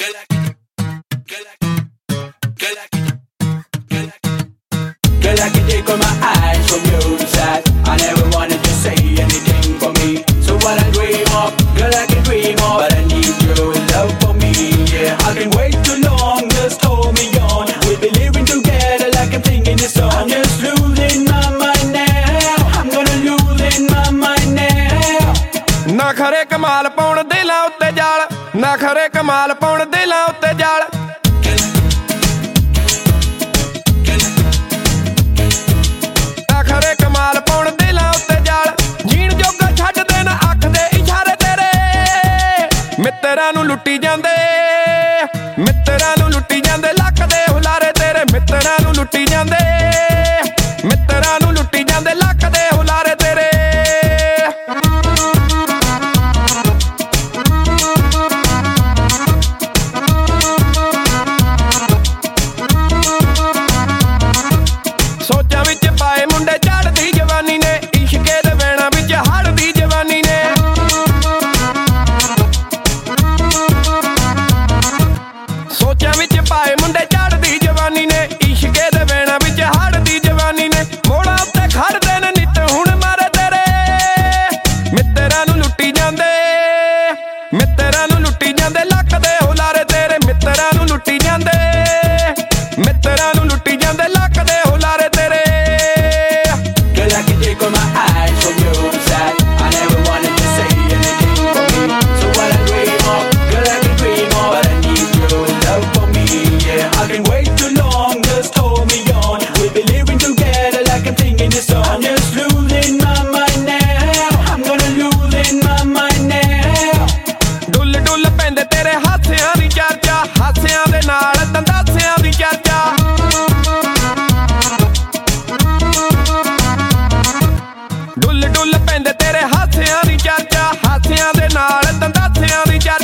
Girl, I can take all my eyes from your side. I never wanted to say anything for me. So what I dream of, girl, I can dream of, but I need your love for me. Yeah, I've been way too long, just hold me on. We'll be living together like I'm singing this song. I'm just losing my mind now. I'm gonna lose in my mind now. ਨਾ ਖਰੇ ਕਮਾਲ ਪਾਉਣ ਦਿਲਾਂ ਉੱਤੇ ਜਾਲ, ਨਾ ਖਰੇ ਕਮਾਲ ਪਾਉਣ ਦਿਲਾਂ ਉੱਤੇ ਜਾਲ। ਨਾ ਖਰੇ ਕਮਾਲ ਪਾਉਣ ਦਿਲਾਂ ਉੱਤੇ ਜਾਲ। ਜੀਣ ਜੋਗਾ ਛੱਡ ਦੇਣ ਅੱਖ ਦੇ ਇਸ਼ਾਰੇ ਤੇਰੇ। ਮਿੱਤਰਾਂ ਨੂੰ ਲੁੱਟੀ ਜਾਂਦੇ, ਮਿੱਤਰਾਂ ਨੂੰ ਲੁੱਟੀ ਜਾਂਦੇ, ਲੱਕ ਦੇ ਹੁਲਾਰੇ ਤੇਰੇ। ਮਿੱਤਰਾਂ ਨੂੰ ਲੁੱਟੀ ਜਾਂਦੇ, ਮਿੱਤਰਾਂ ਨੂੰ ਲੁੱਟੀ ਜਾਂਦੇ, ਲੱਕ ਦੇ ਹੁਲਾਰੇ ਤੇਰੇ। ਸੋਚਾਂ ਵਿੱਚ ਪਾਏ ਮੁੰਡੇ ਚੜ੍ਹਦੀ ਜਵਾਨੀ ਨੇ, ਇਸ਼ਕੇ ਦੇ ਵੈਣਾ ਵਿੱਚ ਹੜਦੀ ਜਵਾਨੀ ਨੇ। ਸੋਚਾਂ ਵਿੱਚ ਪਾਏ ਮੁੰਡੇ ਚੜ੍ਹਦੀ ਜਵਾਨੀ ਨੇ, ਇਸ਼ਕੇ ਦੇ ਵੈਣਾ ਵਿੱਚ ਹੜਦੀ ਜਵਾਨੀ ਨੇ। ਮੋੜਾਂ ਉੱਤੇ ਖੜਦੇ ਨੇ ਨਿੱਤ ਹੁਣ ਮਾਰੇ ਤੇਰੇ। ਮਿੱਤਰਾਂ ਨੂੰ ਲੁੱਟੀ ਜਾਂਦੇ, ਮਿੱਤਰਾਂ ਨੂੰ ਲੁੱਟੀ ਜਾਂਦੇ, ਲੱਕ ਦੇ ਹੁਲਾਰੇ ਤੇਰੇ। ਮਿੱਤਰਾਂ ਨੂੰ ਲੁੱਟੀ ਜਾਂਦੇ, ਮਿੱਤਰਾਂ ਨੂੰ ਲੁੱਟੀ ਜਾਂਦੇ, ਲੱਕ ਦੇ ਹੁਲਾਰੇ ਤੇਰੇ। Girl, I can take all my eyes from your side. I never wanted to say anything for me. So what I dream of, girl, I can dream of, but I need your love for me. Yeah, I've been way too long, just hold me on. We'll be living together like I'm singing this song. I'm just losing my mind now. I'm gonna lose in my mind now. ਡੁੱਲ ਡੁੱਲ ਪੈਂਦੇ ਤੇਰੇ ਹਾਸਿਆਂ ਦੀ ਚਰਚਾ, ਹਾਸਿਆਂ ਦੇ ਨਾਲ ਦੰਦਾਸਿਆਂ ਦੀ ਚਰਚਾ। ਡੁੱਲ ਡੁੱਲ ਪੈਂਦੇ ਤੇਰੇ ਹਾਸਿਆਂ ਦੀ ਚਰਚਾ, ਹਾਸਿਆਂ ਦੇ ਨਾਲ ਦੰਦਾਸਿਆਂ ਦੀ ਚਰਚਾ।